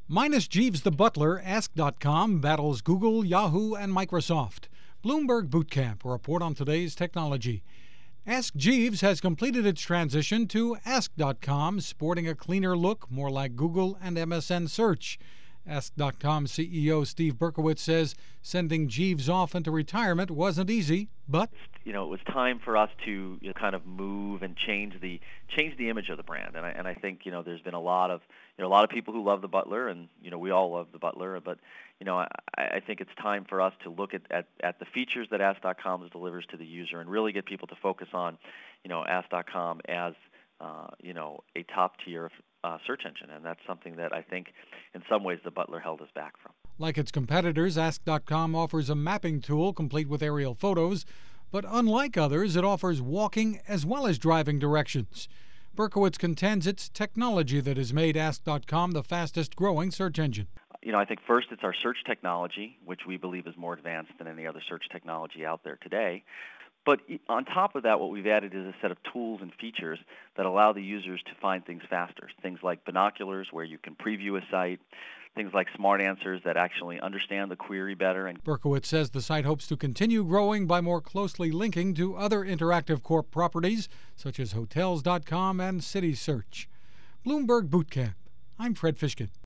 Minus Jeeves the Butler, Ask.com battles Google, Yahoo, and Microsoft. Bloomberg Bootcamp, a report on today's technology. Ask Jeeves has completed its transition to Ask.com, sporting a cleaner look, more like Google and MSN Search. Ask.com CEO Steve Berkowitz says sending Jeeves off into retirement wasn't easy, but it was time for us to kind of move and change the image of the brand. And I think there's been a lot of people who love the Butler, and we all love the Butler. But I think it's time for us to look at the features that Ask.com delivers to the user, and really get people to focus on Ask.com as a top tier search engine, and that's something that I think in some ways the Butler held us back from. Like its competitors, Ask.com offers a mapping tool complete with aerial photos, but unlike others, it offers walking as well as driving directions. Berkowitz contends it's technology that has made Ask.com the fastest growing search engine. I think first it's our search technology, which we believe is more advanced than any other search technology out there today. But on top of that, what we've added is a set of tools and features that allow the users to find things faster. Things like binoculars, where you can preview a site. Things like smart answers that actually understand the query better. And Berkowitz says the site hopes to continue growing by more closely linking to other Interactive Corp properties, such as Hotels.com and City Search. Bloomberg Bootcamp. I'm Fred Fishkin.